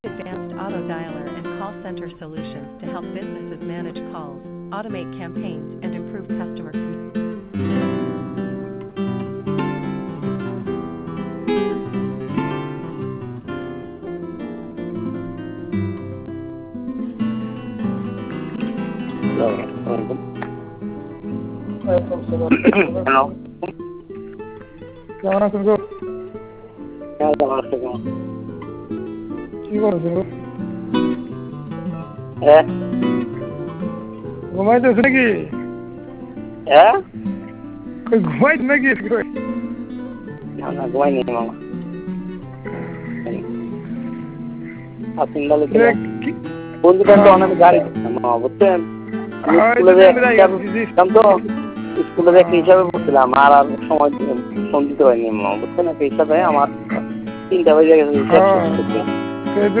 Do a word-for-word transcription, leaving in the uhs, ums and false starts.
Advanced auto dialer and call center solutions to help businesses manage calls, automate campaigns, and improve customer communication. Hello. কেমন আছেন গো? হ্যাঁ, ভালো আছে কেমন? কি করছেন গো? হ্যাঁ ঘুমাইতেছে নাকি? হ্যাঁ কই ঘুমাইতে নাকি? কই না না ঘুমাইনি মামা। আপনি ভালো এ ছিলেন? কি বন্ধুটা তো অনেক গাড়ি দিচ্ছেন মামা, বুঝছেন? আমি আয় স্কুলে তো যে নেমে যাই হিসাবে বুঝিস। পড়ছিলাম তো, স্কুলে যে একটা হিসাবে পড়ছিলাম আর আর সময় দিয়ে- ফোন দিতে পারিনি মামা, বুঝছেন? একটা হিসাবে আমার তিনটা বেজে গেছে হিসাব হ্যাঁ শেষ করতে। সেই